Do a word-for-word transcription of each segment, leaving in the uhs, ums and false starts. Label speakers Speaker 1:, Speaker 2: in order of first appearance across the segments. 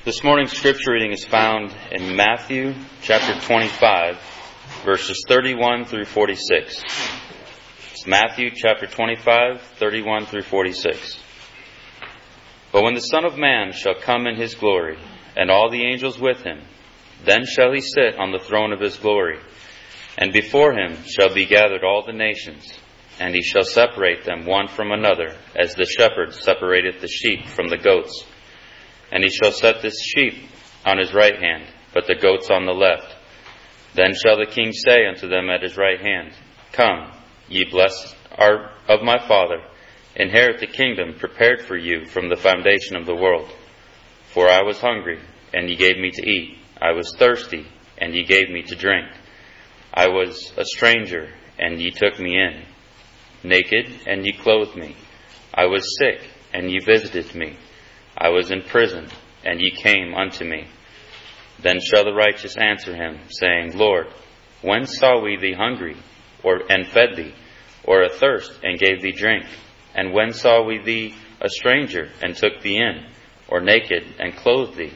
Speaker 1: This morning's scripture reading is found in Matthew chapter twenty-five, verses thirty-one through forty-six. It's Matthew chapter twenty-five, thirty-one through forty-six. But when the Son of Man shall come in his glory, and all the angels with him, then shall he sit on the throne of his glory. And before him shall be gathered all the nations, and he shall separate them one from another, as the shepherd separateth the sheep from the goats. And he shall set the sheep on his right hand, but the goats on the left. Then shall the king say unto them at his right hand, Come, ye blessed are of my Father, inherit the kingdom prepared for you from the foundation of the world. For I was hungry, and ye gave me to eat. I was thirsty, and ye gave me to drink. I was a stranger, and ye took me in. Naked, and ye clothed me. I was sick, and ye visited me. I was in prison, and ye came unto me. Then shall the righteous answer him, saying, Lord, when saw we thee hungry, or and fed thee, or athirst, and gave thee drink? And when saw we thee a stranger, and took thee in, or naked, and clothed thee?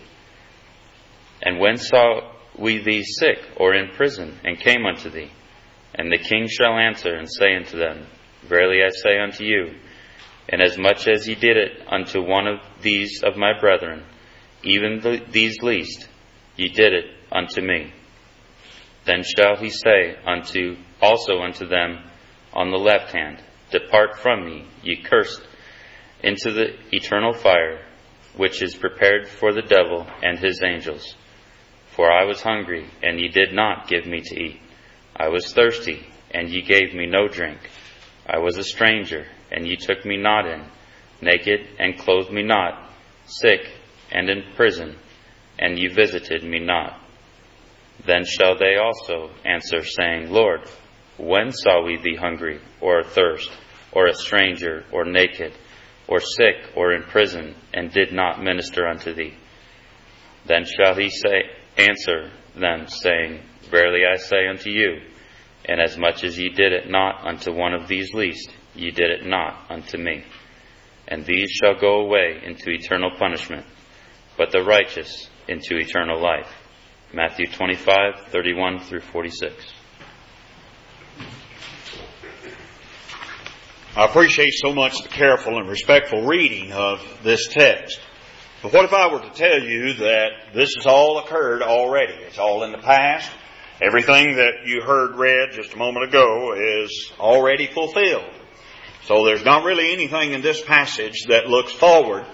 Speaker 1: And when saw we thee sick, or in prison, and came unto thee? And the king shall answer and say unto them, Verily I say unto you, inasmuch as ye did it unto one of these of my brethren, even the, these least, ye did it unto me. Then shall he say unto also unto them on the left hand, Depart from me, ye cursed, into the eternal fire, which is prepared for the devil and his angels. For I was hungry, and ye did not give me to eat. I was thirsty, and ye gave me no drink. I was a stranger, and ye took me not in, naked, and clothed me not, sick, and in prison, and ye visited me not. Then shall they also answer, saying, Lord, when saw we thee hungry, or athirst, or a stranger, or naked, or sick, or in prison, and did not minister unto thee? Then shall he say, answer them, saying, Verily I say unto you, inasmuch as ye did it not unto one of these least, ye did it not unto me. And these shall go away into eternal punishment, but the righteous into eternal life. Matthew twenty-five, thirty-one through forty-six.
Speaker 2: I appreciate so much the careful and respectful reading of this text. But what if I were to tell you that this has all occurred already? It's all in the past. Everything that you heard read just a moment ago is already fulfilled. So there's not really anything in this passage that looks forward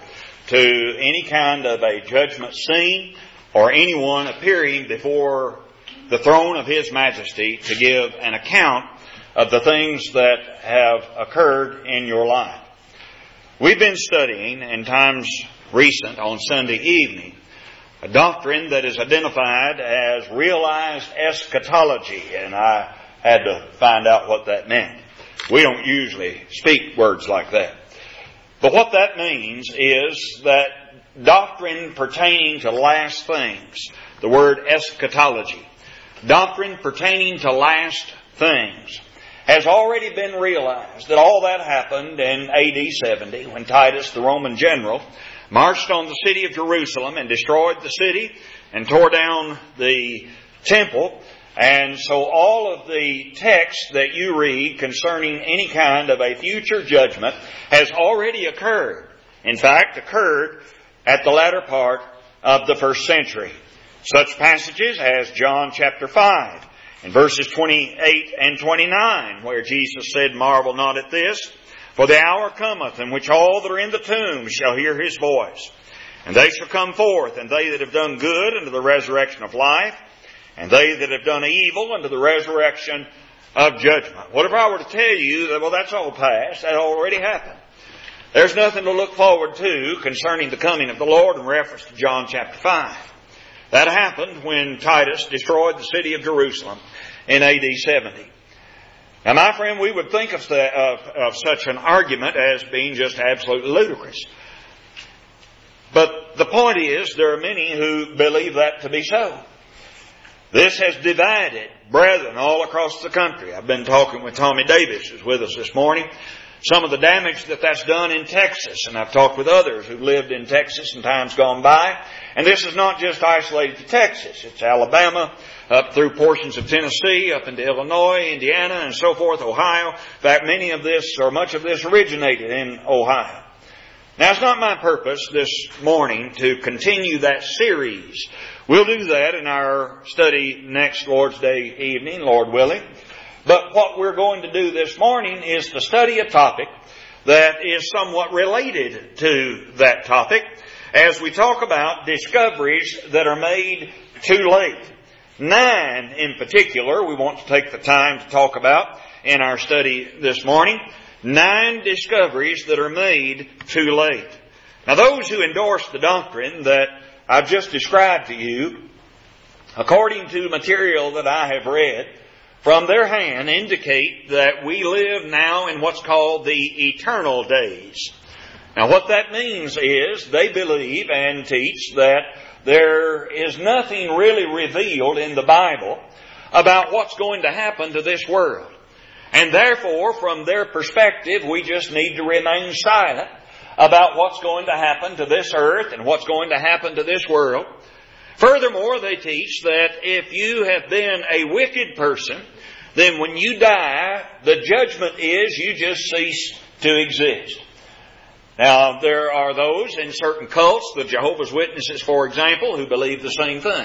Speaker 2: to any kind of a judgment scene or anyone appearing before the throne of His Majesty to give an account of the things that have occurred in your life. We've been studying in times recent on Sunday evening a doctrine that is identified as realized eschatology, and I had to find out what that meant. We don't usually speak words like that. But what that means is that doctrine pertaining to last things, the word eschatology, doctrine pertaining to last things, has already been realized. That all that happened in A D seventy when Titus, the Roman general, marched on the city of Jerusalem and destroyed the city and tore down the temple. And so all of the text that you read concerning any kind of a future judgment has already occurred. In fact, occurred at the latter part of the first century. Such passages as John chapter five and verses twenty-eight and twenty-nine, where Jesus said, Marvel not at this, for the hour cometh in which all that are in the tomb shall hear His voice. And they shall come forth, and they that have done good unto the resurrection of life, and they that have done evil unto the resurrection of judgment. What if I were to tell you that, well, that's all past, that already happened? There's nothing to look forward to concerning the coming of the Lord in reference to John chapter five. That happened when Titus destroyed the city of Jerusalem in A D seventy. Now, my friend, we would think of, the, of, of such an argument as being just absolutely ludicrous. But the point is, there are many who believe that to be so. This has divided brethren all across the country. I've been talking with Tommy Davis, who's with us this morning, some of the damage that that's done in Texas. And I've talked with others who lived in Texas in times gone by. And this is not just isolated to Texas. It's Alabama, up through portions of Tennessee, up into Illinois, Indiana, and so forth, Ohio. In fact, many of this, or much of this, originated in Ohio. Now, it's not my purpose this morning to continue that series. We'll do that in our study next Lord's Day evening, Lord willing. But what we're going to do this morning is to study a topic that is somewhat related to that topic as we talk about discoveries that are made too late. Nine in particular we want to take the time to talk about in our study this morning. Nine discoveries that are made too late. Now, those who endorse the doctrine that I've just described to you, according to material that I have read from their hand, indicate that we live now in what's called the eternal days. Now, what that means is they believe and teach that there is nothing really revealed in the Bible about what's going to happen to this world. And therefore, from their perspective, we just need to remain silent about what's going to happen to this earth and what's going to happen to this world. Furthermore, they teach that if you have been a wicked person, then when you die, the judgment is you just cease to exist. Now, there are those in certain cults, the Jehovah's Witnesses, for example, who believe the same thing.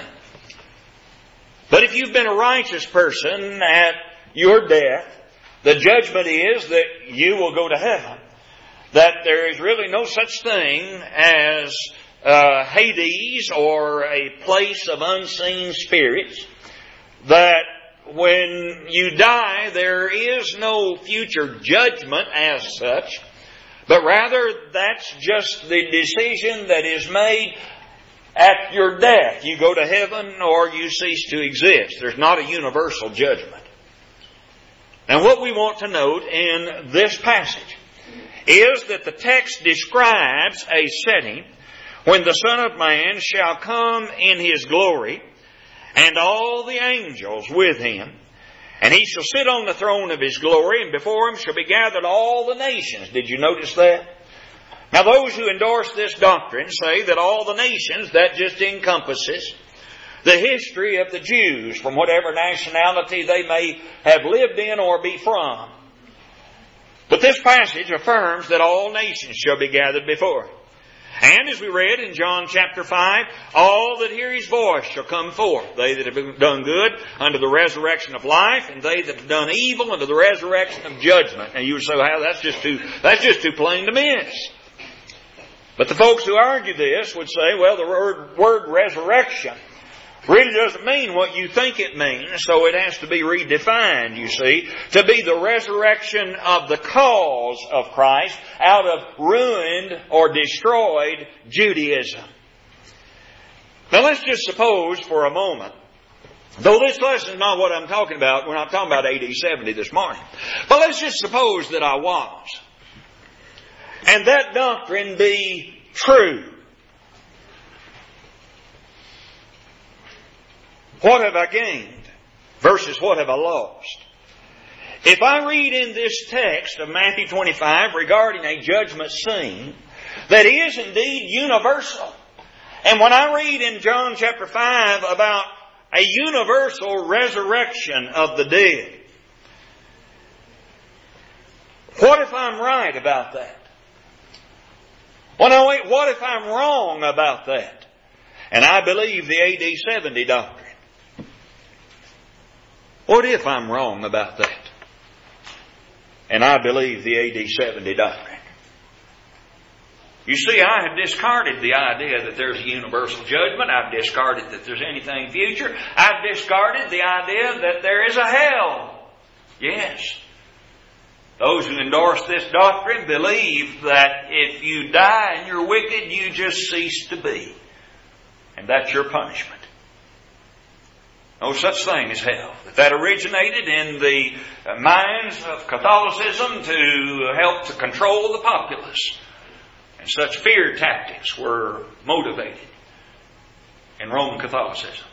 Speaker 2: But if you've been a righteous person at your death, the judgment is that you will go to heaven. That there is really no such thing as uh, Hades or a place of unseen spirits. That when you die, there is no future judgment as such. But rather, that's just the decision that is made at your death. You go to heaven or you cease to exist. There's not a universal judgment. Now, what we want to note in this passage is that the text describes a setting when the Son of Man shall come in His glory and all the angels with Him, and He shall sit on the throne of His glory, and before Him shall be gathered all the nations. Did you notice that? Now, those who endorse this doctrine say that all the nations, that just encompasses the history of the Jews from whatever nationality they may have lived in or be from. But this passage affirms that all nations shall be gathered before Him. And as we read in John chapter five, all that hear His voice shall come forth. They that have done good unto the resurrection of life, and they that have done evil unto the resurrection of judgment. And you would say, well, that's just too, that's just too plain to miss. But the folks who argue this would say, well, the word, word resurrection really doesn't mean what you think it means, so it has to be redefined, you see, to be the resurrection of the cause of Christ out of ruined or destroyed Judaism. Now, let's just suppose for a moment, though this lesson is not what I'm talking about, we're not talking about A D seventy this morning, but let's just suppose that I was, and that doctrine be true. What have I gained versus what have I lost? If I read in this text of Matthew twenty-five regarding a judgment scene that is indeed universal, and when I read in John chapter five about a universal resurrection of the dead, what if I'm right about that? Well, now wait, what if I'm wrong about that? And I believe the A D seventy doctrine. What if I'm wrong about that? And I believe the A D seventy doctrine. You see, I have discarded the idea that there's a universal judgment. I've discarded that there's anything future. I've discarded the idea that there is a hell. Yes. Those who endorse this doctrine believe that if you die and you're wicked, you just cease to be. And that's your punishment. No such thing as hell. That that originated in the minds of Catholicism to help to control the populace. And such fear tactics were motivated in Roman Catholicism.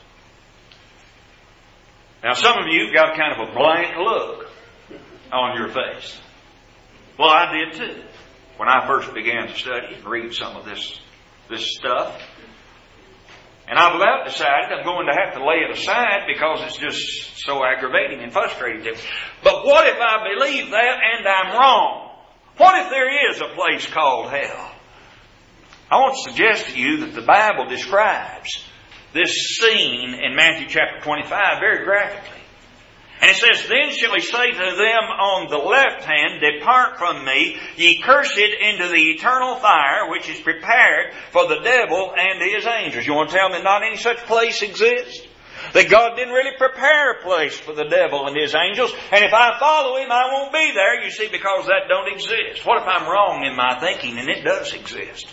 Speaker 2: Now, some of you got kind of a blank look on your face.
Speaker 3: Well, I did too. When I first began to study and read some of this, this stuff. And I've about decided I'm going to have to lay it aside because it's just so aggravating and frustrating to me. But what if I believe that and I'm wrong? What if there is a place called hell? I want to suggest to you that the Bible describes this scene in Matthew chapter twenty-five very graphically. And it says, Then shall he say to them on the left hand, Depart from me, ye cursed, into the eternal fire, which is prepared for the devil and his angels. You want to tell me not any such place exists? That God didn't really prepare a place for the devil and his angels, and if I follow Him, I won't be there, you see, because that don't exist. What if I'm wrong in my thinking and it does exist?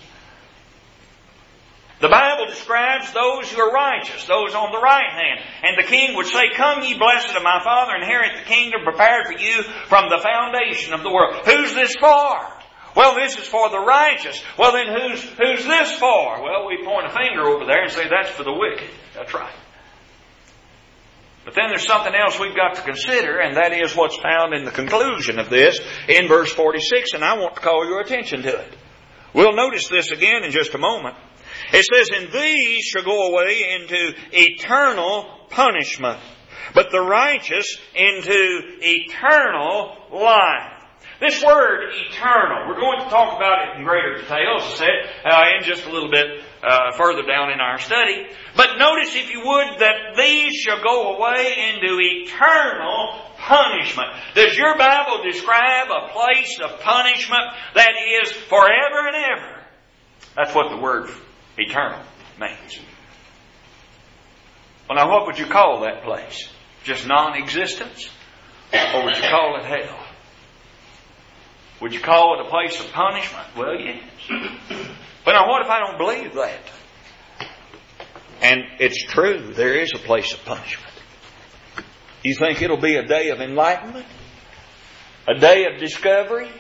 Speaker 3: The Bible describes those who are righteous, those on the right hand. And the King would say, Come ye blessed of my Father, inherit the kingdom prepared for you from the foundation of the world. Who's this for? Well, this is for the righteous. Well, then who's, who's this for? Well, we point a finger over there and say, that's for the wicked. That's right. But then there's something else we've got to consider, and that is what's found in the conclusion of this in verse forty-six, and I want to call your attention to it. We'll notice this again in just a moment. It says, And these shall go away into eternal punishment, but the righteous into eternal life. This word, eternal, we're going to talk about it in greater detail, as I said, uh, in just a little bit uh, further down in our study. But notice, if you would, that these shall go away into eternal punishment. Does your Bible describe a place of punishment that is forever and ever? That's what the word eternal means. Well, now what would you call that place? Just non-existence? Or would you call it hell? Would you call it a place of punishment? Well, yes. But now what if I don't believe that? And it's true, there is a place of punishment. You think it'll be a day of enlightenment? A day of discovery?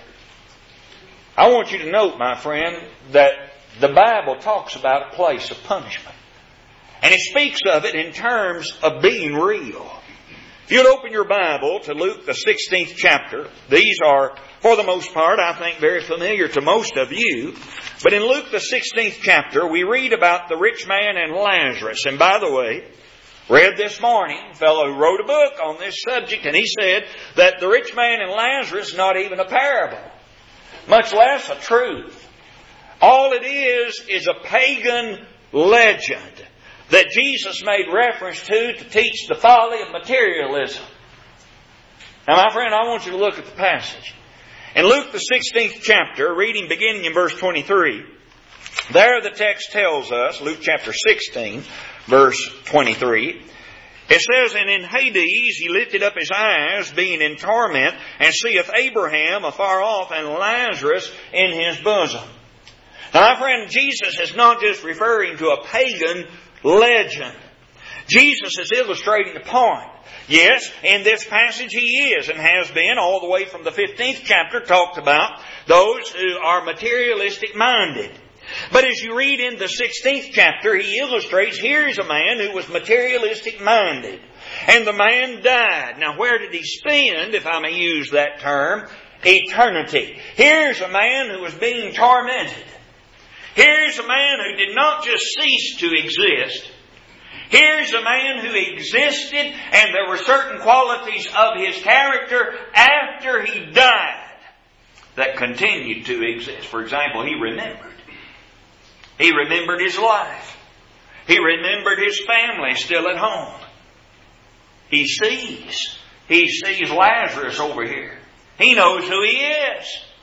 Speaker 3: I want you to note, my friend, that the Bible talks about a place of punishment. And it speaks of it in terms of being real. If you'll open your Bible to Luke the sixteenth chapter, these are, for the most part, I think very familiar to most of you. But in Luke the sixteenth chapter, we read about the rich man and Lazarus. And by the way, read this morning, a fellow who wrote a book on this subject, and he said that the rich man and Lazarus is not even a parable, much less a truth. All it is is a pagan legend that Jesus made reference to to teach the folly of materialism. Now, my friend, I want you to look at the passage. In Luke the sixteenth chapter, reading beginning in verse twenty-three, there the text tells us, Luke chapter sixteen, verse twenty-three, it says, And in Hades he lifted up his eyes, being in torment, and seeth Abraham afar off, and Lazarus in his bosom. Now, my friend, Jesus is not just referring to a pagan legend. Jesus is illustrating the point. Yes, in this passage he is and has been all the way from the fifteenth chapter talked about those who are materialistic minded. But as you read in the sixteenth chapter, he illustrates here's a man who was materialistic minded. And the man died. Now, where did he spend, if I may use that term, eternity? Here's a man who was being tormented. Here's a man who did not just cease to exist. Here's a man who existed, and there were certain qualities of his character after he died that continued to exist. For example, he remembered. He remembered his life. He remembered his family still at home. He sees. He sees Lazarus over here. He knows who he is.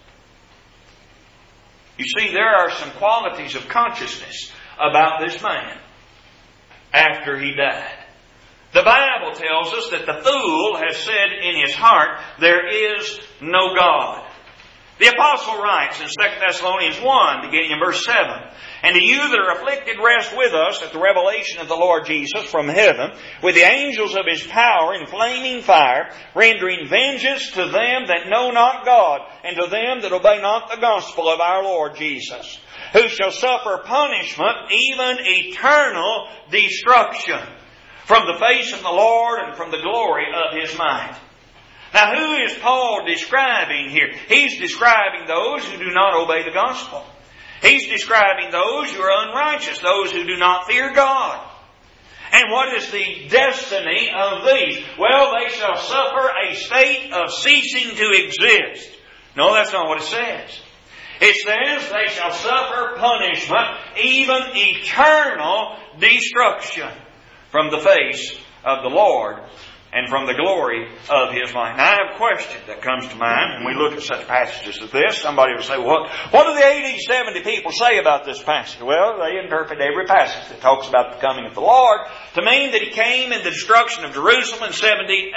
Speaker 3: You see, there are some qualities of consciousness about this man after he died. The Bible tells us that the fool has said in his heart, there is no God. The Apostle writes in Second Thessalonians one, beginning in verse seven, And to you that are afflicted, rest with us at the revelation of the Lord Jesus from heaven, with the angels of His power in flaming fire, rendering vengeance to them that know not God, and to them that obey not the gospel of our Lord Jesus, who shall suffer punishment, even eternal destruction, from the face of the Lord and from the glory of His might. Now, who is Paul describing here? He's describing those who do not obey the gospel. He's describing those who are unrighteous, those who do not fear God. And what is the destiny of these? Well, they shall suffer a state of ceasing to exist. No, that's not what it says. It says they shall suffer punishment, even eternal destruction from the face of the Lord and from the glory of His might. Now, I have a question that comes to mind when we look at such passages as this. Somebody will say, well, what do the A D seventy people say about this passage? Well, they interpret every passage that talks about the coming of the Lord to mean that He came in the destruction of Jerusalem in seventy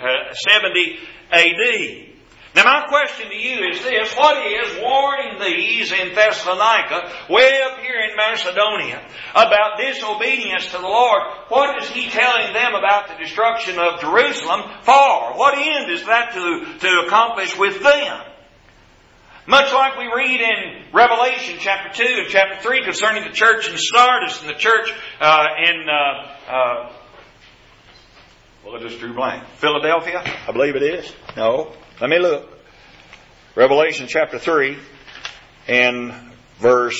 Speaker 3: A D. Now, my question to you is this. What is warning these in Thessalonica, way up here in Macedonia, about disobedience to the Lord? What is he telling them about the destruction of Jerusalem for? What end is that to, to accomplish with them? Much like we read in Revelation chapter two and chapter three concerning the church in Sardis and the church uh, in... Uh, uh, well, I just drew blank. Philadelphia, I believe it is. No. Let me look. Revelation chapter three and verse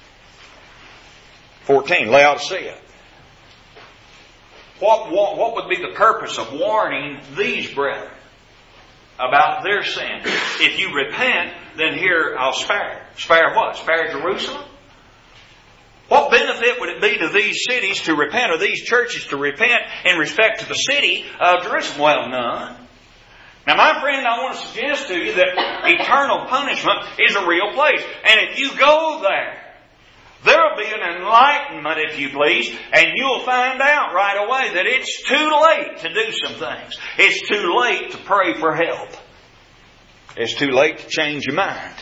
Speaker 3: fourteen. Laodicea. What, what, what would be the purpose of warning these brethren about their sin? If you repent, then here I'll spare. Spare what? Spare Jerusalem? What benefit would it be to these cities to repent, or these churches to repent in respect to the city of Jerusalem? Well, none. Now, my friend, I want to suggest to you that eternal punishment is a real place. And if you go there, there will be an enlightenment, if you please, and you'll find out right away that it's too late to do some things. It's too late to pray for help. It's too late to change your mind.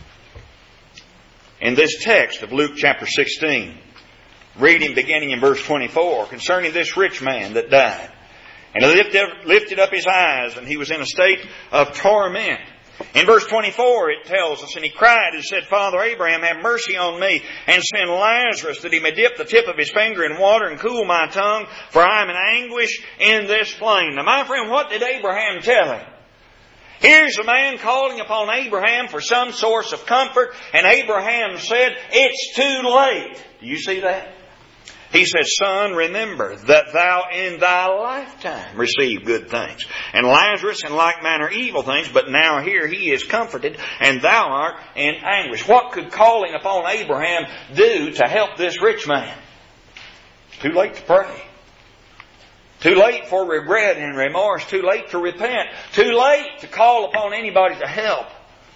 Speaker 3: In this text of Luke chapter sixteen, reading beginning in verse twenty-four, concerning this rich man that died. And he lifted, lifted up his eyes, and he was in a state of torment. In verse twenty-four it tells us, and he cried and said, Father Abraham, have mercy on me, and send Lazarus, that he may dip the tip of his finger in water and cool my tongue, for I am in anguish in this flame. Now, my friend, what did Abraham tell him? Here's a man calling upon Abraham for some source of comfort, and Abraham said, it's too late. Do you see that? He said, Son, remember that thou in thy lifetime received good things, and Lazarus in like manner evil things, but now here he is comforted, and thou art in anguish. What could calling upon Abraham do to help this rich man? Too late to pray. Too late for regret and remorse. Too late to repent. Too late to call upon anybody to help.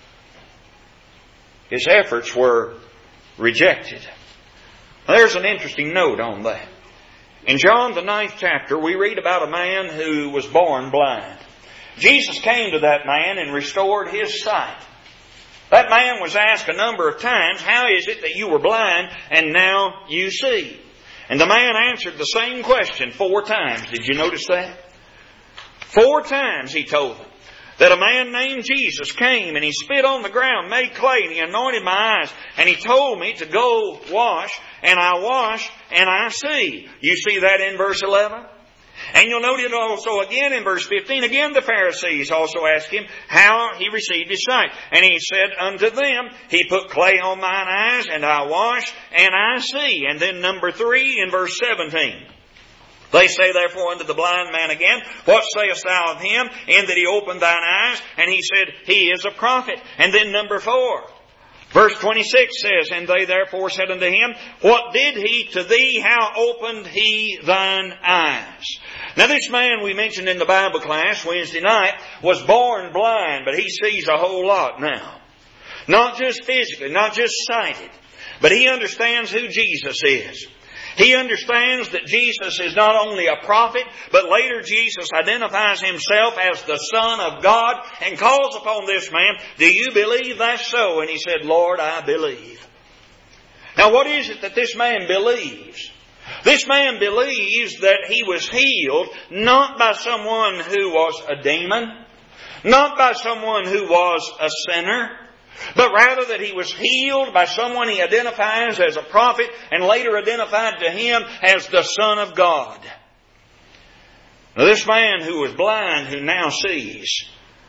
Speaker 3: His efforts were rejected. There's an interesting note on that. In John the ninth chapter, we read about a man who was born blind. Jesus came to that man and restored his sight. That man was asked a number of times, how is it that you were blind and now you see? And the man answered the same question four times. Did you notice that? Four times he told them that a man named Jesus came and he spit on the ground, made clay, and he anointed my eyes. And he told me to go wash, and I washed, and I see. You see that in verse eleven? And you'll note it also again in verse fifteen. Again the Pharisees also asked him how he received his sight. And he said unto them, He put clay on mine eyes, and I washed, and I see. And then number three in verse seventeen. They say therefore unto the blind man again, What sayest thou of him, in that he opened thine eyes? And he said, He is a prophet. And then number four. Verse twenty-six says, And they therefore said unto him, What did he to thee? How opened he thine eyes? Now this man we mentioned in the Bible class Wednesday night was born blind, but he sees a whole lot now. Not just physically, not just sighted, but he understands who Jesus is. He understands that Jesus is not only a prophet, but later Jesus identifies Himself as the Son of God and calls upon this man, Do you believe that's so? And he said, Lord, I believe. Now what is it that this man believes? This man believes that he was healed not by someone who was a demon, not by someone who was a sinner, but rather that he was healed by someone he identifies as a prophet and later identified to him as the Son of God. Now this man who was blind, who now sees,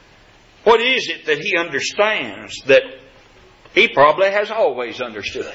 Speaker 3: What is it that he understands that he probably has always understood?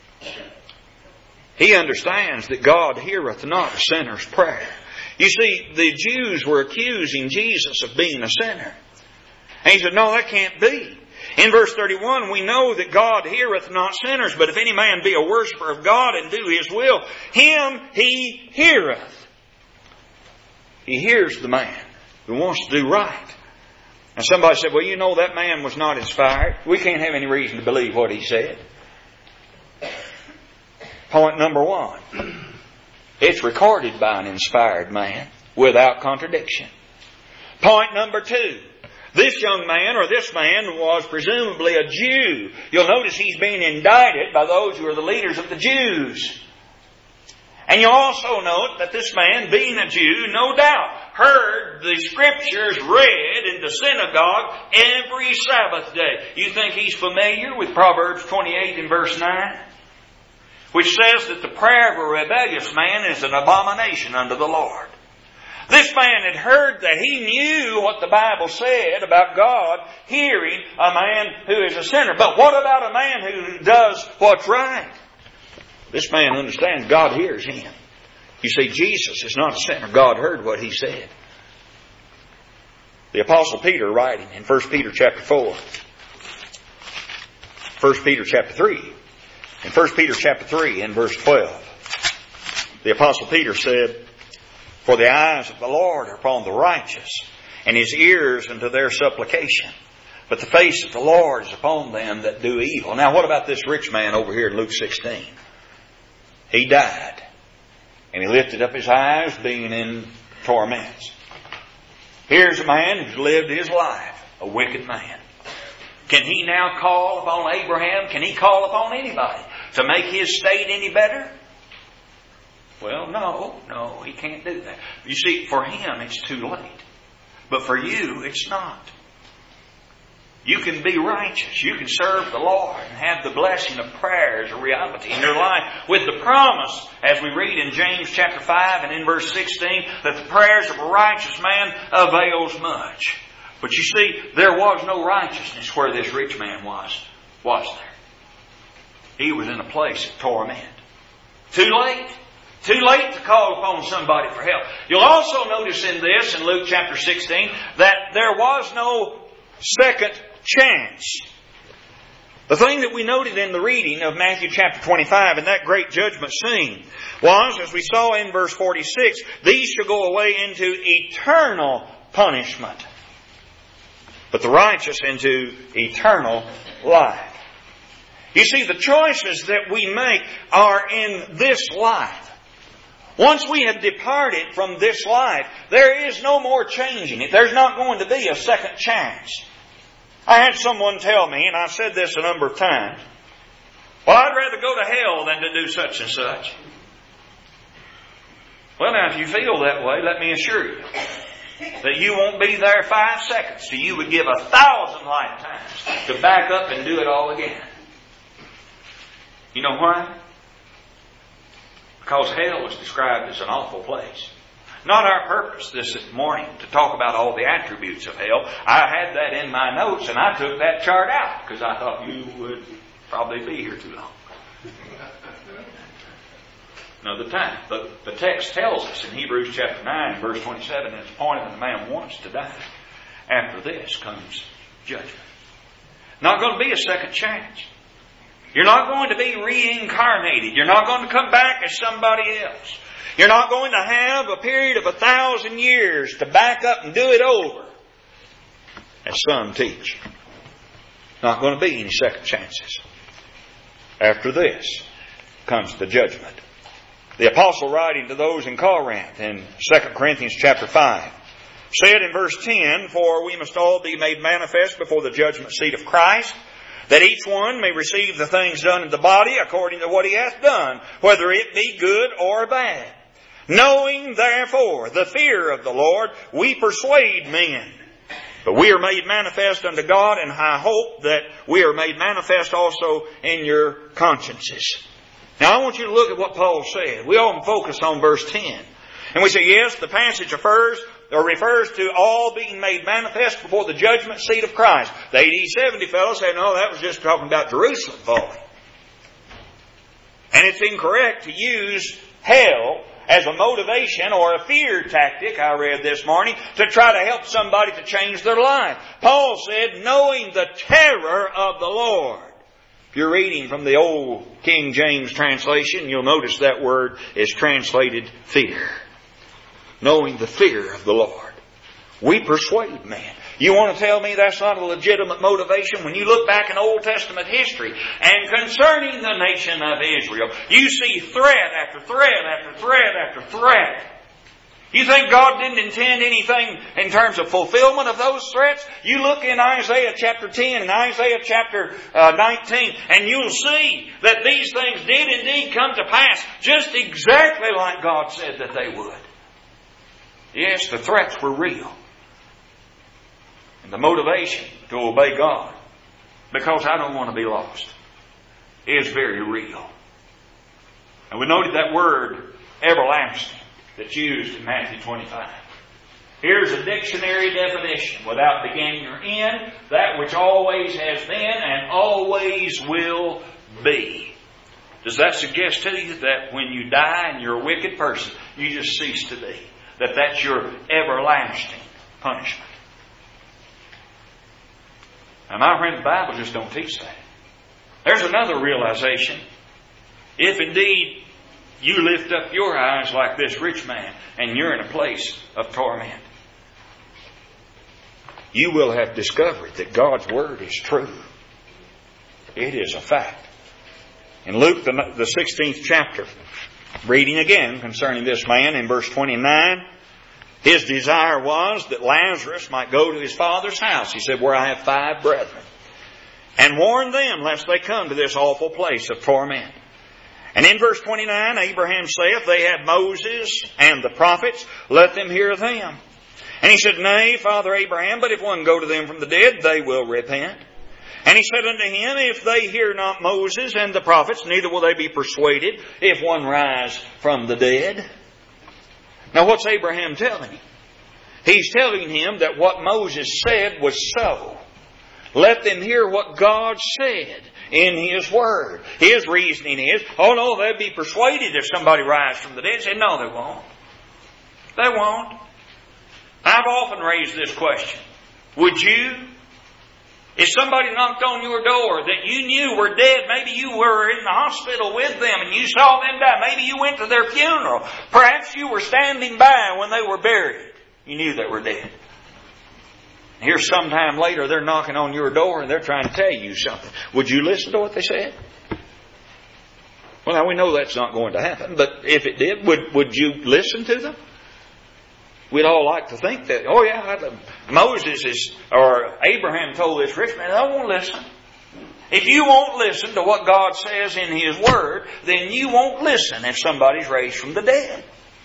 Speaker 3: He understands that God heareth not a sinner's prayer. You see, the Jews were accusing Jesus of being a sinner. And he said, no, that can't be. In verse thirty-one, we know that God heareth not sinners, but if any man be a worshiper of God and do His will, him He heareth. He hears the man who wants to do right. And somebody said, well, you know that man was not inspired. We can't have any reason to believe what he said. Point number one. It's recorded by an inspired man without contradiction. Point number two. This young man, or this man, was presumably a Jew. You'll notice he's being indicted by those who are the leaders of the Jews. And you'll also note that this man, being a Jew, no doubt heard the Scriptures read in the synagogue every Sabbath day. You think he's familiar with Proverbs twenty-eight and verse nine? Which says that the prayer of a rebellious man is an abomination unto the Lord. This man had heard that he knew what the Bible said about God hearing a man who is a sinner. But what about a man who does what's right? This man understands God hears him. You see, Jesus is not a sinner. God heard what he said. The Apostle Peter writing in First Peter chapter four. First Peter chapter three. In First Peter chapter three and verse twelve. The Apostle Peter said, for the eyes of the Lord are upon the righteous, and His ears unto their supplication. But the face of the Lord is upon them that do evil. Now what about this rich man over here in Luke sixteen? He died. And he lifted up his eyes being in torments. Here's a man who's lived his life, a wicked man. Can he now call upon Abraham? Can he call upon anybody to make his state any better? Well, no, no, he can't do that. You see, for him it's too late. But for you, it's not. You can be righteous. You can serve the Lord and have the blessing of prayer as a reality in your life with the promise, as we read in James chapter five and in verse sixteen, that the prayers of a righteous man avails much. But you see, there was no righteousness where this rich man was, was there? He was in a place of torment. Too late. Too late to call upon somebody for help. You'll also notice in this, in Luke chapter sixteen, that there was no second chance. The thing that we noted in the reading of Matthew chapter twenty-five in that great judgment scene was, as we saw in verse forty-six, these shall go away into eternal punishment, but the righteous into eternal life. You see, the choices that we make are in this life. Once we have departed from this life, there is no more changing it. There's not going to be a second chance. I had someone tell me, and I've said this a number of times, well, I'd rather go to hell than to do such and such. Well, now, if you feel that way, let me assure you that you won't be there five seconds till you would give a thousand lifetimes to back up and do it all again. You know why? Because hell was described as an awful place. Not our purpose this morning to talk about all the attributes of hell. I had that in my notes and I took that chart out because I thought you would probably be here too long. Another time. But the text tells us in Hebrews chapter nine, verse twenty-seven, it's appointed that a man wants to die. After this comes judgment. Not going to be a second chance. You're not going to be reincarnated. You're not going to come back as somebody else. You're not going to have a period of a thousand years to back up and do it over, as some teach. Not going to be any second chances. After this comes the judgment. The apostle writing to those in Corinth in Second Corinthians chapter five said in verse ten, for we must all be made manifest before the judgment seat of Christ, that each one may receive the things done in the body according to what he hath done, whether it be good or bad. Knowing therefore the fear of the Lord, we persuade men. But we are made manifest unto God, and I hope that we are made manifest also in your consciences. Now I want you to look at what Paul said. We often focus on verse ten.
Speaker 2: And we say, yes, the passage refers, or refers to all being made manifest before the judgment seat of Christ. The A D seventy fellows say, no, that was just talking about Jerusalem falling. And it's incorrect to use hell as a motivation or a fear tactic, I read this morning, to try to help somebody to change their life. Paul said, knowing the terror of the Lord. If you're reading from the old King James translation, you'll notice that word is translated fear. Knowing the fear of the Lord. We persuade men. You want to tell me that's not a legitimate motivation? When you look back in Old Testament history and concerning the nation of Israel, you see threat after threat after threat after threat. You think God didn't intend anything in terms of fulfillment of those threats? You look in Isaiah chapter ten and Isaiah chapter uh, nineteen, and you'll see that these things did indeed come to pass just exactly like God said that they would. Yes, the threats were real. And the motivation to obey God, because I don't want to be lost, is very real. And we noted that word, everlasting, that's used in Matthew twenty-five. Here's a dictionary definition, without beginning or end, that which always has been and always will be. Does that suggest to you that when you die and you're a wicked person, you just cease to be? That that's your everlasting punishment? Now, my friend, the Bible just don't teach that. There's another realization. If indeed you lift up your eyes like this rich man and you're in a place of torment, you will have discovered that God's Word is true. It is a fact. In Luke, the, the sixteenth chapter, reading again concerning this man in verse twenty-nine, his desire was that Lazarus might go to his father's house. He said, where I have five brethren, and warn them lest they come to this awful place of torment. And in verse twenty-nine, Abraham saith, they had Moses and the prophets, let them hear them. And he said, nay, Father Abraham, but if one go to them from the dead, they will repent. And he said unto him, if they hear not Moses and the prophets, neither will they be persuaded if one rise from the dead. Now what's Abraham telling him? He's telling him that what Moses said was so. Let them hear what God said in His Word. His reasoning is, oh no, they'll be persuaded if somebody rises from the dead. He said, no, they won't. They won't. I've often raised this question. Would you? If somebody knocked on your door that you knew were dead, maybe you were in the hospital with them and you saw them die. Maybe you went to their funeral. Perhaps you were standing by when they were buried. You knew they were dead. Here sometime later they're knocking on your door and they're trying to tell you something. Would you listen to what they said? Well, now we know that's not going to happen, but if it did, would, would you listen to them? We'd all like to think that, oh yeah, I'd, Moses is, or Abraham told this rich man, I won't listen. If you won't listen to what God says in His Word, then you won't listen if somebody's raised from the dead.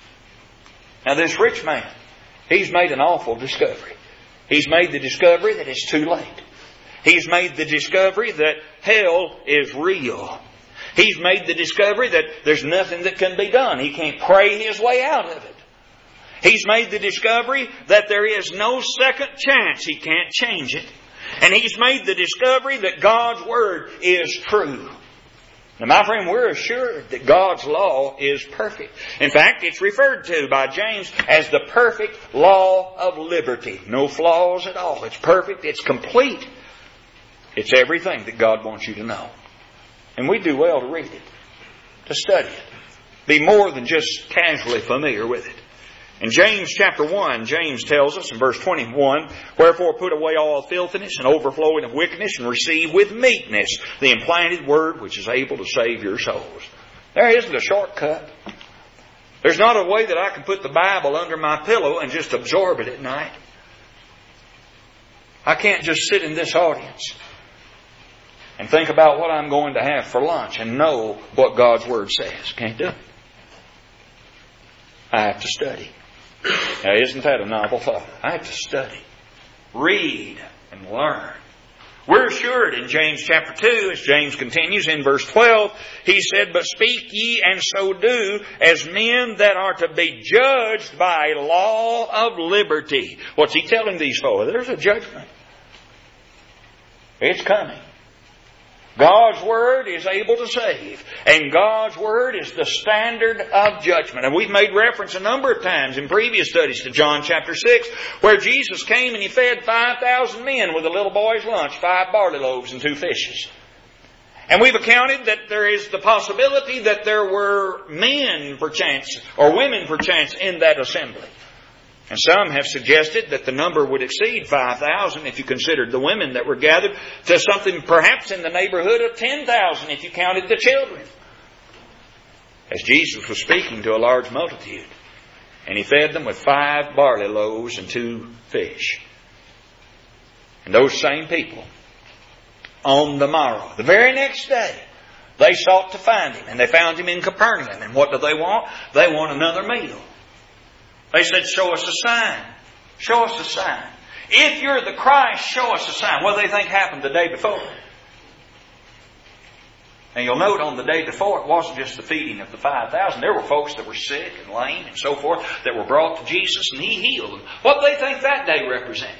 Speaker 2: Now this rich man, he's made an awful discovery. He's made the discovery that it's too late. He's made the discovery that hell is real. He's made the discovery that there's nothing that can be done. He can't pray his way out of it. He's made the discovery that there is no second chance. He can't change it. And he's made the discovery that God's Word is true. Now, my friend, we're assured that God's law is perfect. In fact, it's referred to by James as the perfect law of liberty. No flaws at all. It's perfect. It's complete. It's everything that God wants you to know. And we do well to read it, to study it, be more than just casually familiar with it. In James chapter one, James tells us in verse twenty-one, wherefore put away all filthiness and overflowing of wickedness, and receive with meekness the implanted word which is able to save your souls. There isn't a shortcut. There's not a way that I can put the Bible under my pillow and just absorb it at night. I can't just sit in this audience and think about what I'm going to have for lunch and know what God's Word says. Can't do it. I have to study. Now, isn't that a novel thought? I have to study, read, and learn. We're assured in James chapter two, as James continues in verse twelve, he said, "But speak ye and so do, as men that are to be judged by law of liberty." What's he telling these folk? There's a judgment. It's coming. God's Word is able to save. And God's Word is the standard of judgment. And we've made reference a number of times in previous studies to John chapter six, where Jesus came and He fed five thousand men with a little boy's lunch, five barley loaves and two fishes. And we've accounted that there is the possibility that there were men perchance, or women perchance, in that assembly. And some have suggested that the number would exceed five thousand if you considered the women that were gathered, to something perhaps in the neighborhood of ten thousand if you counted the children. As Jesus was speaking to a large multitude, and He fed them with five barley loaves and two fish. And those same people, on the morrow, the very next day, they sought to find Him, and they found Him in Capernaum. And what do they want? They want another meal. They said, "Show us a sign. Show us a sign. If you're the Christ, show us a sign." What do they think happened the day before? And you'll note on the day before, it wasn't just the feeding of the five thousand. There were folks that were sick and lame and so forth that were brought to Jesus, and He healed them. What do they think that day represented?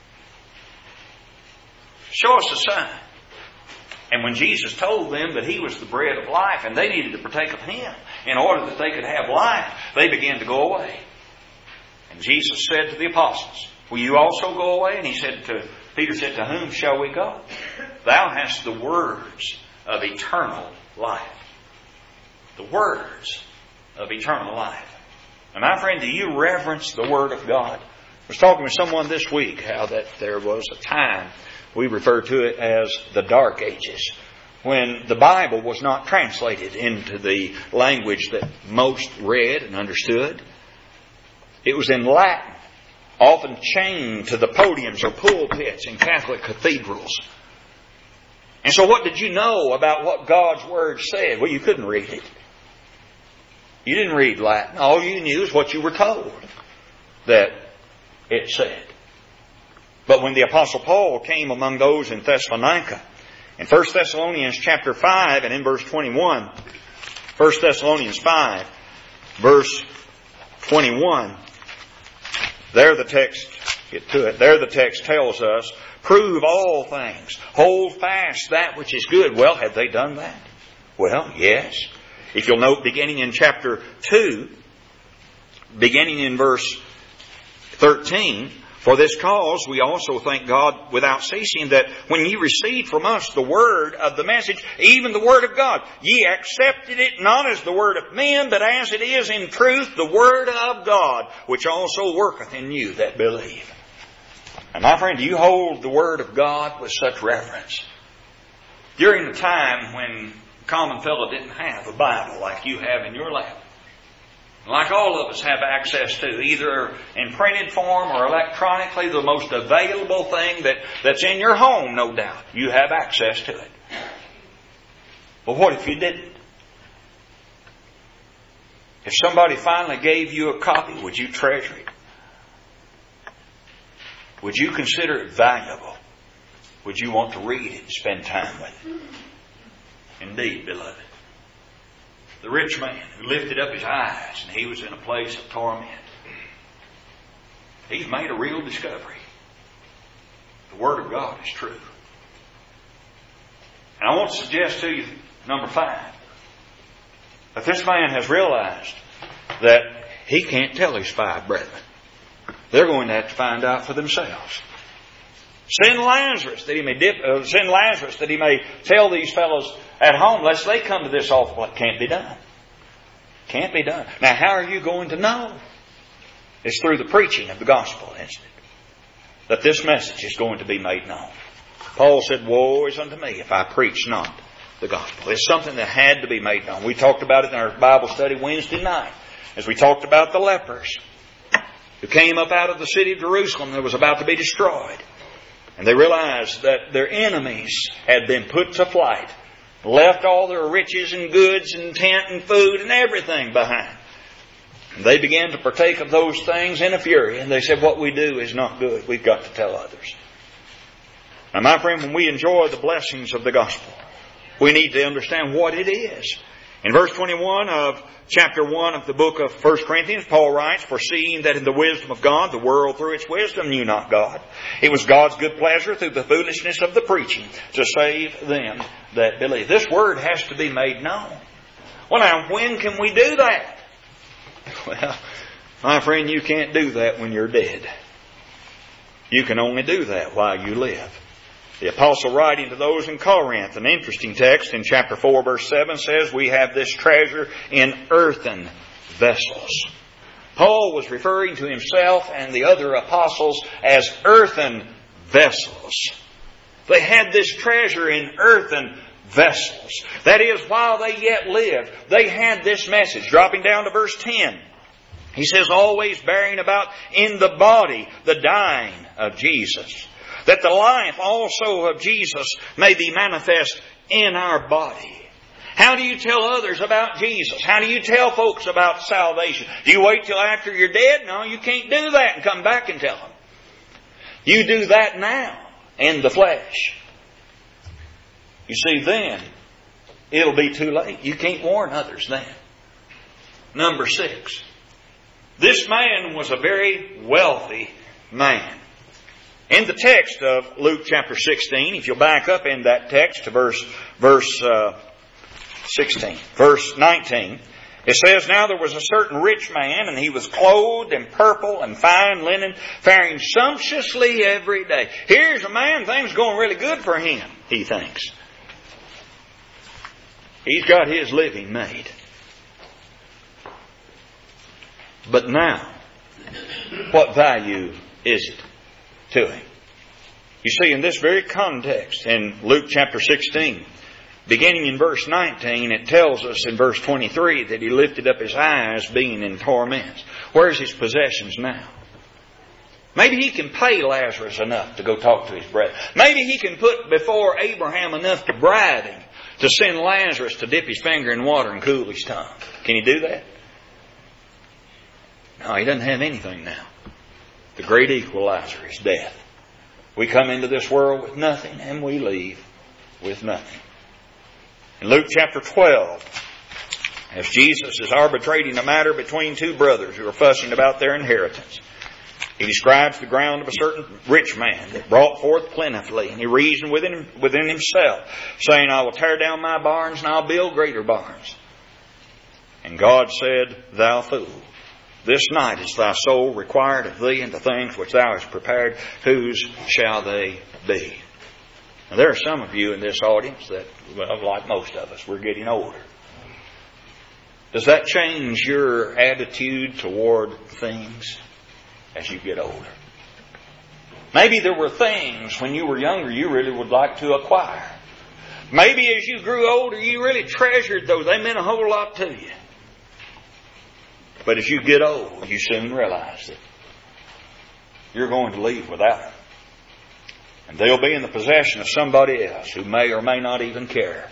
Speaker 2: Show us a sign. And when Jesus told them that He was the bread of life and they needed to partake of Him in order that they could have life, they began to go away. And Jesus said to the apostles, "Will you also go away?" And he said to Peter said, "To whom shall we go? Thou hast the words of eternal life." The words of eternal life. And my friend, do you reverence the Word of God? I was talking with someone this week how that there was a time, we refer to it as the Dark Ages, when the Bible was not translated into the language that most read and understood. It was in Latin, often chained to the podiums or pulpits in Catholic cathedrals. And so what did you know about what God's Word said? Well, you couldn't read it. You didn't read Latin. All you knew is what you were told that it said. But when the Apostle Paul came among those in Thessalonica, in First Thessalonians chapter five and in verse twenty-one, First Thessalonians five, verse twenty-one, there the text, get to it, there the text tells us, "Prove all things, hold fast that which is good." Well, had they done that? Well, yes. If you'll note, beginning in chapter two, beginning in verse thirteen, "For this cause we also thank God without ceasing, that when ye received from us the word of the message, even the word of God, ye accepted it not as the word of men, but as it is in truth the word of God, which also worketh in you that believe." And my friend, do you hold the Word of God with such reverence? During the time when the common fellow didn't have a Bible like you have in your lap, like all of us have access to, either in printed form or electronically, the most available thing that, that's in your home, no doubt. You have access to it. But what if you didn't? If somebody finally gave you a copy, would you treasure it? Would you consider it valuable? Would you want to read it and spend time with it? Indeed, beloved. The rich man who lifted up his eyes and he was in a place of torment. He's made a real discovery. The Word of God is true. And I want to suggest to you, number five, that this man has realized that he can't tell his five brethren. They're going to have to find out for themselves. Send Lazarus that he may dip, uh, send Lazarus that he may tell these fellows at home, lest they come to this awful place. Can't be done. Can't be done. Now, how are you going to know? It's through the preaching of the gospel, isn't it? That this message is going to be made known. Paul said, "Woe is unto me if I preach not the gospel." It's something that had to be made known. We talked about it in our Bible study Wednesday night, as we talked about the lepers who came up out of the city of Jerusalem that was about to be destroyed. And they realized that their enemies had been put to flight, left all their riches and goods and tent and food and everything behind. And they began to partake of those things in a fury. And they said, "What we do is not good. We've got to tell others." Now, my friend, when we enjoy the blessings of the gospel, we need to understand what it is. In verse twenty-one of chapter one of the book of First Corinthians, Paul writes, "Foreseeing that in the wisdom of God, the world through its wisdom knew not God. It was God's good pleasure through the foolishness of the preaching to save them that believe." This word has to be made known. Well, now, when can we do that? Well, my friend, you can't do that when you're dead. You can only do that while you live. The apostle writing to those in Corinth, an interesting text in chapter four verse seven says, "We have this treasure in earthen vessels." Paul was referring to himself and the other apostles as earthen vessels. They had this treasure in earthen vessels. That is, while they yet lived, they had this message. Dropping down to verse ten, he says, "Always bearing about in the body the dying of Jesus, that the life also of Jesus may be manifest in our body." How do you tell others about Jesus? How do you tell folks about salvation? Do you wait till after you're dead? No, you can't do that and come back and tell them. You do that now in the flesh. You see, then it'll be too late. You can't warn others then. Number six. This man was a very wealthy man. In the text of Luke chapter sixteen, if you'll back up in that text to verse verse uh, sixteen, verse nineteen, it says, "Now there was a certain rich man, and he was clothed in purple and fine linen, faring sumptuously every day." Here's a man, things going really good for him, he thinks. He's got his living made. But now, what value is it to him? You see, in this very context, in Luke chapter sixteen, beginning in verse nineteen, it tells us in verse twenty-three that he lifted up his eyes being in torments. Where's his possessions now? Maybe he can pay Lazarus enough to go talk to his brethren. Maybe he can put before Abraham enough to bribe him to send Lazarus to dip his finger in water and cool his tongue. Can he do that? No, he doesn't have anything now. The great equalizer is death. We come into this world with nothing and we leave with nothing. In Luke chapter twelve, as Jesus is arbitrating a matter between two brothers who are fussing about their inheritance, he describes the ground of a certain rich man that brought forth plentifully, and he reasoned within, within himself, saying, "I will tear down my barns and I'll build greater barns." And God said, "Thou fool, this night is thy soul required of thee, and the things which thou hast prepared, whose shall they be?" Now, there are some of you in this audience that, well, like most of us, we're getting older. Does that change your attitude toward things as you get older? Maybe there were things when you were younger you really would like to acquire. Maybe as you grew older you really treasured those. They meant a whole lot to you. But as you get old, you soon realize that you're going to leave without them. And they'll be in the possession of somebody else who may or may not even care.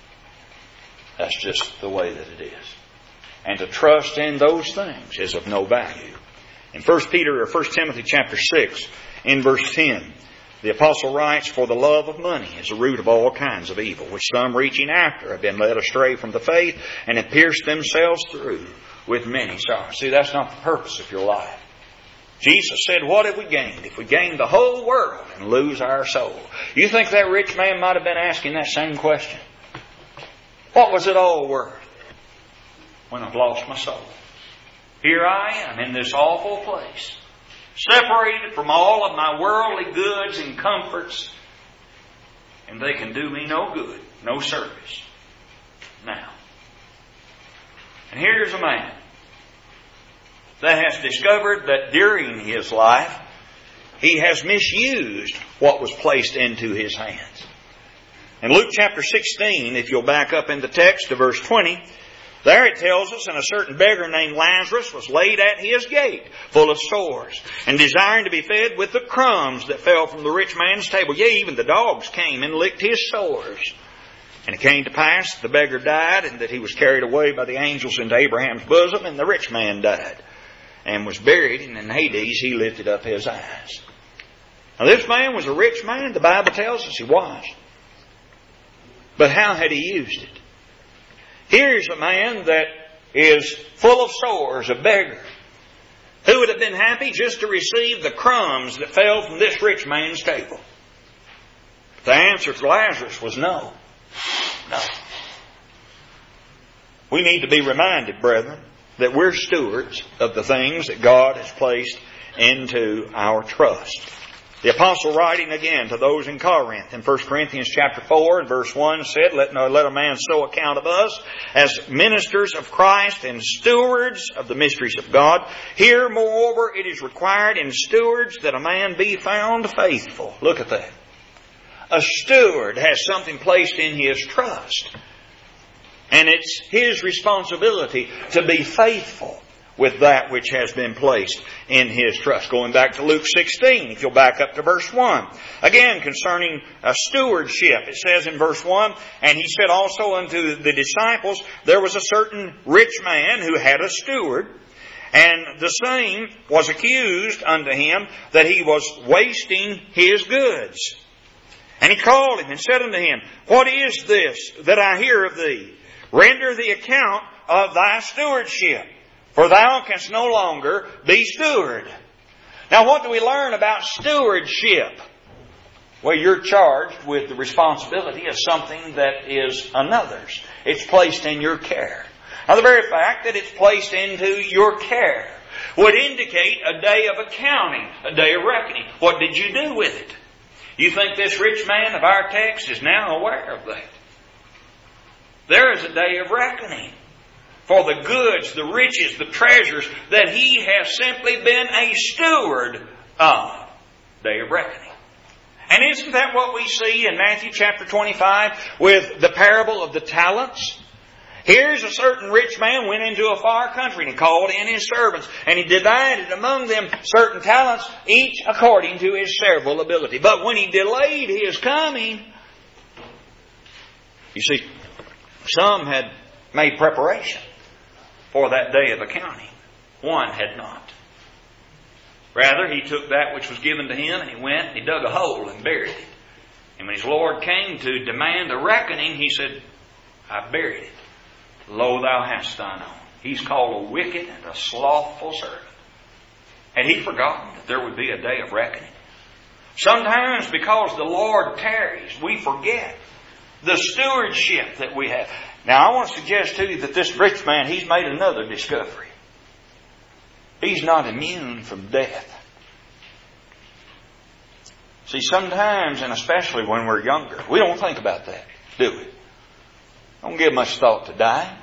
Speaker 2: That's just the way that it is. And to trust in those things is of no value. In First Peter or First Timothy chapter six, in verse ten, the apostle writes, "For the love of money is the root of all kinds of evil, which some reaching after have been led astray from the faith, and have pierced themselves through with many sorrows." See, that's not the purpose of your life. Jesus said, "What have we gained if we gain the whole world and lose our soul?" You think that rich man might have been asking that same question? What was it all worth when I've lost my soul? Here I am in this awful place, separated from all of my worldly goods and comforts, and they can do me no good, no service now. And here's a man that has discovered that during his life he has misused what was placed into his hands. In Luke chapter sixteen, if you'll back up in the text to verse twenty, there it tells us, "And a certain beggar named Lazarus was laid at his gate, full of sores, and desiring to be fed with the crumbs that fell from the rich man's table. Yea, even the dogs came and licked his sores. And it came to pass that the beggar died, and that he was carried away by the angels into Abraham's bosom, and the rich man died, and was buried, and in Hades he lifted up his eyes." Now this man was a rich man. The Bible tells us he was. But how had he used it? Here's a man that is full of sores, a beggar, who would have been happy just to receive the crumbs that fell from this rich man's table. The answer to Lazarus was no. No. We need to be reminded, brethren, that we're stewards of the things that God has placed into our trust. The apostle, writing again to those in Corinth in First Corinthians chapter four and verse one, said, Let, no, let a man so account of us as ministers of Christ and stewards of the mysteries of God. Here, moreover, it is required in stewards that a man be found faithful. Look at that. A steward has something placed in his trust. And it's his responsibility to be faithful with that which has been placed in his trust. Going back to Luke sixteen, if you'll back up to verse one. Again, concerning a stewardship, it says in verse one, And he said also unto the disciples, There was a certain rich man who had a steward, and the same was accused unto him that he was wasting his goods. And he called him and said unto him, What is this that I hear of thee? Render the account of thy stewardship, for thou canst no longer be steward. Now what do we learn about stewardship? Well, you're charged with the responsibility of something that is another's. It's placed in your care. Now the very fact that it's placed into your care would indicate a day of accounting, a day of reckoning. What did you do with it? You think this rich man of our text is now aware of that? There is a day of reckoning for the goods, the riches, the treasures that he has simply been a steward of. Day of reckoning. And isn't that what we see in Matthew chapter twenty-five with the parable of the talents? Here's a certain rich man went into a far country and he called in his servants and he divided among them certain talents, each according to his several ability. But when he delayed his coming, you see, some had made preparation for that day of accounting. One had not. Rather, he took that which was given to him and he went and he dug a hole and buried it. And when his Lord came to demand a reckoning, he said, I buried it. Lo, thou hast thine own. He's called a wicked and a slothful servant. Had he forgotten that there would be a day of reckoning? Sometimes because the Lord tarries, we forget the stewardship that we have. Now, I want to suggest to you that this rich man, he's made another discovery. He's not immune from death. See, sometimes, and especially when we're younger, we don't think about that, do we? Don't give much thought to dying.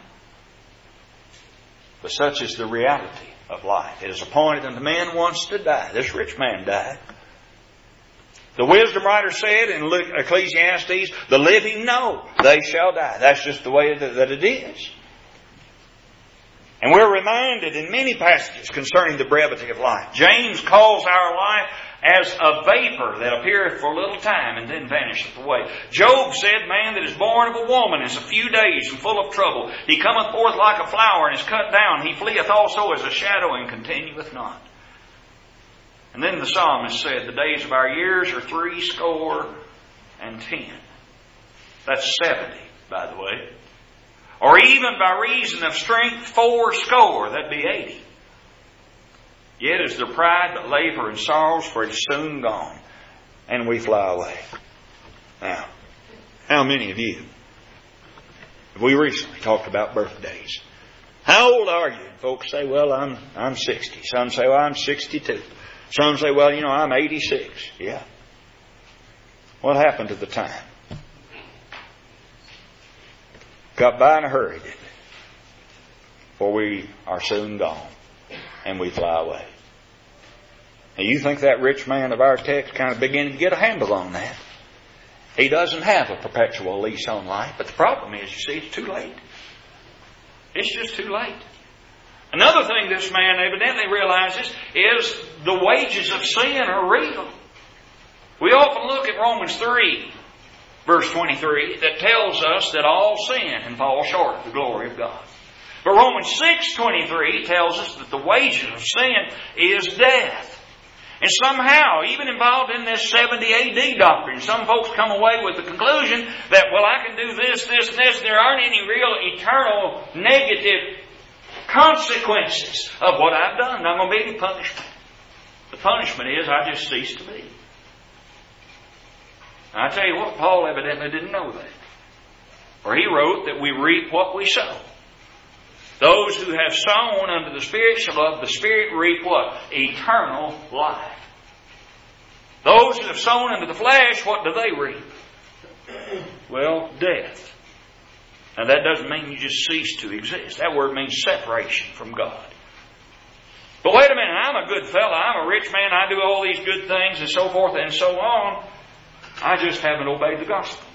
Speaker 2: But such is the reality of life. It is appointed unto man once to die. This rich man died. The wisdom writer said in Ecclesiastes, the living know they shall die. That's just the way that it is. And we're reminded in many passages concerning the brevity of life. James calls our life as a vapor that appeareth for a little time and then vanisheth away. Job said, Man that is born of a woman is a few days and full of trouble. He cometh forth like a flower and is cut down. He fleeth also as a shadow and continueth not. And then the psalmist said, the days of our years are three score and ten. That's seventy, by the way. Or even by reason of strength, four score. That'd be eighty. Yet is there pride but labor and sorrows, for it is soon gone, and we fly away. Now, how many of you have we recently talked about birthdays? How old are you? Folks say, well, I'm I'm sixty. Some say, well, I'm sixty-two. Some say, well, you know, I'm eighty-six. Yeah. What happened to the time? Got by in a hurry, didn't it? For we are soon gone, and we fly away. And you think that rich man of our text kind of beginning to get a handle on that? He doesn't have a perpetual lease on life. But the problem is, you see, it's too late. It's just too late. Another thing this man evidently realizes is the wages of sin are real. We often look at Romans three, verse twenty-three, that tells us that all sin and fall short of the glory of God. But Romans six twenty-three tells us that the wages of sin is death.
Speaker 3: And somehow, even involved in this seventy A D doctrine, some folks come away with the conclusion that, well, I can do this, this, and this. There aren't any real eternal negative consequences of what I've done. Not going to be any punishment. The punishment is I just cease to be. I tell you what, Paul evidently didn't know that. For he wrote that we reap what we sow. Those who have sown unto the Spirit shall of the Spirit reap what? Eternal life. Those who have sown unto the flesh, what do they reap? Well, death. Now that doesn't mean you just cease to exist. That word means separation from God. But wait a minute, I'm a good fellow, I'm a rich man, I do all these good things and so forth and so on. I just haven't obeyed the gospel.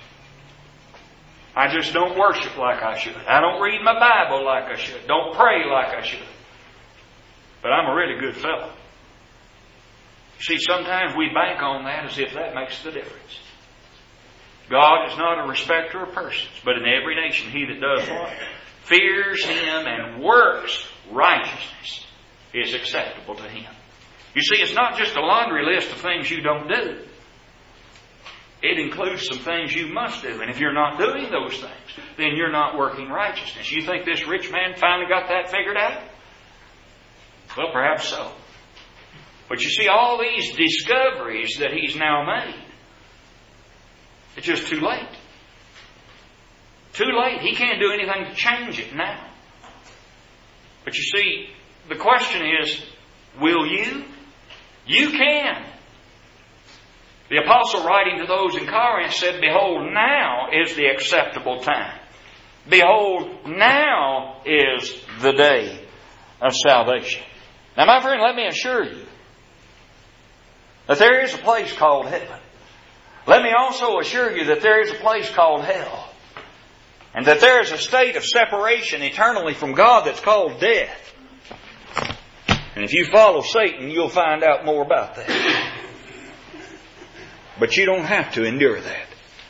Speaker 3: I just don't worship like I should. I don't read my Bible like I should. Don't pray like I should. But I'm a really good fellow. See, sometimes we bank on that as if that makes the difference. God is not a respecter of persons, but in every nation he that does what? Fears Him and works righteousness is acceptable to Him. You see, it's not just a laundry list of things you don't do. It includes some things you must do. And if you're not doing those things, then you're not working righteousness. You think this rich man finally got that figured out? Well, perhaps so. But you see, all these discoveries that he's now made, it's just too late. Too late. He can't do anything to change it now. But you see, the question is, will you? You can. The apostle writing to those in Corinth said, behold, now is the acceptable time. Behold, now is the day of salvation. Now, my friend, let me assure you that there is a place called heaven. Let me also assure you that there is a place called hell. And that there is a state of separation eternally from God that's called death. And if you follow Satan, you'll find out more about that. But you don't have to endure that.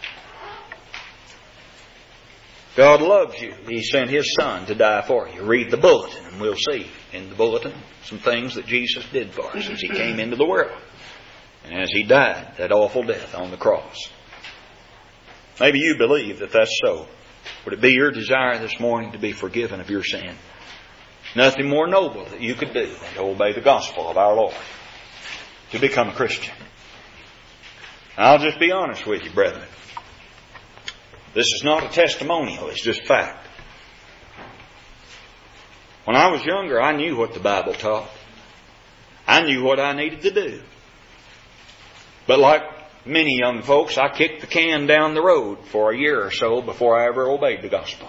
Speaker 3: God loves you. He sent His Son to die for you. Read the bulletin and we'll see in the bulletin some things that Jesus did for us as He came into the world. And as He died that awful death on the cross. Maybe you believe that that's so. Would it be your desire this morning to be forgiven of your sin? Nothing more noble that you could do than to obey the gospel of our Lord. To become a Christian. I'll just be honest with you, brethren. This is not a testimonial, it's just fact. When I was younger, I knew what the Bible taught. I knew what I needed to do. But like many young folks, I kicked the can down the road for a year or so before I ever obeyed the gospel.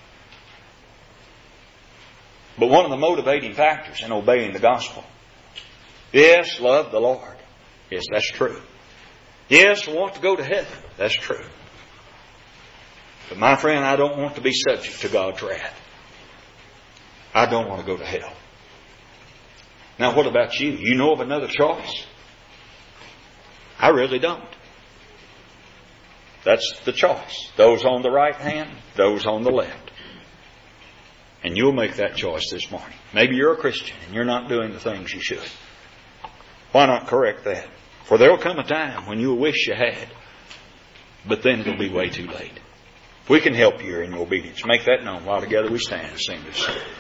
Speaker 3: But one of the motivating factors in obeying the gospel, yes, love the Lord. Yes, that's true. Yes, I want to go to heaven. That's true. But my friend, I don't want to be subject to God's wrath. I don't want to go to hell. Now, what about you? You know of another choice? I really don't. That's the choice. Those on the right hand, those on the left. And you'll make that choice this morning. Maybe you're a Christian and you're not doing the things you should. Why not correct that? For there will come a time when you'll wish you had. But then it'll be way too late. We can help you in your obedience. Make that known while together we stand and sing this song.